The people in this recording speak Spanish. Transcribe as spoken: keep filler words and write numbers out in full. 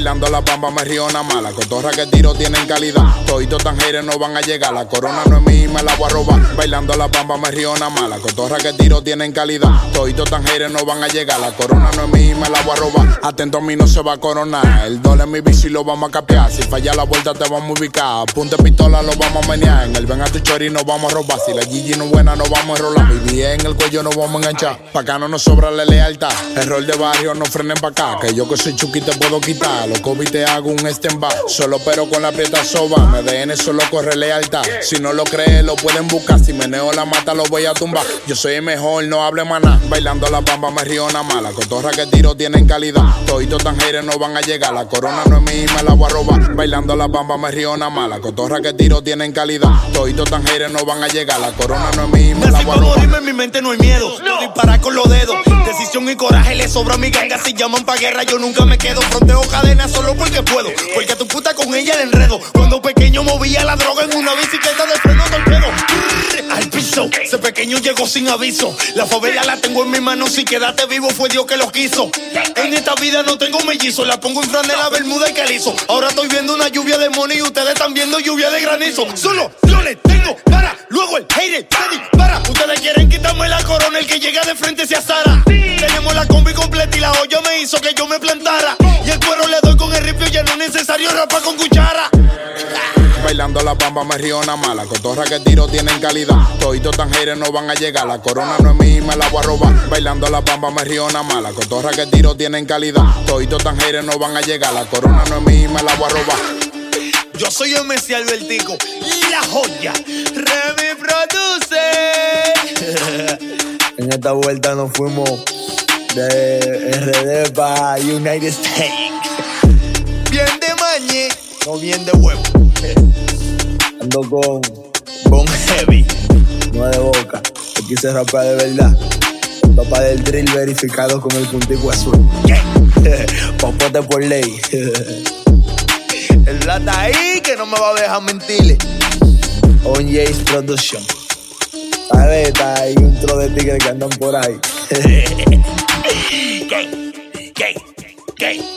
Bailando la bamba me río una mala. Cotorra que tiro tienen calidad. Toditos tanjeres no van a llegar. La corona no es mía y me la voy a robar. Bailando la bamba me río una mala. Cotorra que tiro tienen calidad. Toditos tanjeres no van a llegar. La corona no es mía y me la voy a robar. Atento a mí no se va a coronar. El dólar en mi bici lo vamos a capear. Si falla la vuelta te vamos a ubicar. Punta pistola lo vamos a menear. En el ven a tu chori nos vamos a robar. Si la Gigi no es buena nos vamos a enrolar. Mi vida en el cuello nos vamos a enganchar. Pa' acá no nos sobra la lealtad. Error de barrio no frenen pa' acá. Que yo que soy Chucky te puedo quitar. Los COVID te hago un stand-by. Solo pero con la prieta soba. M D N solo corre lealtad. Si no lo crees lo pueden buscar. Si meneo la mata lo voy a tumbar. Yo soy el mejor, no hable maná. Bailando la bamba me río una mala. Cotorra que tiro tienen calidad. Toditos tanjeres no van a llegar. La corona no es mía y me la voy a robar. Bailando la bamba me río una mala. Cotorra que tiro tienen calidad. Toditos tanjeres no van a llegar. La corona no es mía y me la voy a robar. Morirme en mi mente no hay miedo. No disparar con los dedos. Decisión y coraje le sobra a mi ganga. Si llaman pa' guerra yo nunca me quedo. Fronteo cadena solo porque puedo. Porque a tu puta con ella el enredo. Cuando pequeño movía la droga en una bicicleta de freno torpedo. Al piso, ese pequeño llegó sin aviso. La favela la tengo en mi mano. Si quedaste vivo fue Dios que lo quiso. En esta vida no tengo mellizo. La pongo en franela, bermuda y calizo. Ahora estoy viendo una lluvia de money y ustedes están viendo lluvia de granizo. Solo yo les tengo para. Luego el hater se dispara. Ustedes quieren quitarme la corona. El que llega de frente se asara. Tenemos la combi completa y la olla me hizo que yo me plantara. Y el cuero le doy con el ripio. Ya no es necesario rapar con cuchara. Bailando la bamba me río una mala. Cotorra que tiro tienen calidad. Toditos tanjeres no van a llegar. La corona no es mía y me la voy a robar. Bailando la bamba me río una mala. Cotorra que tiro tienen calidad. Toditos tanjeres no van a llegar. La corona no es mía y me la voy a robar. Yo soy el Messi Albertico, la joya. Remy produce. En esta vuelta nos fuimos de R D para United States. Bien de mañe, no bien de huevo. Ando con, con Heavy, no de boca. Yo quise rapear de verdad. El papá del drill verificado con el puntico azul. Popote por ley. El plata ahí que no me va a dejar mentirle. On Jace Production. Paleta y un tro de tigres que andan por ahí. Gay, gay, gay.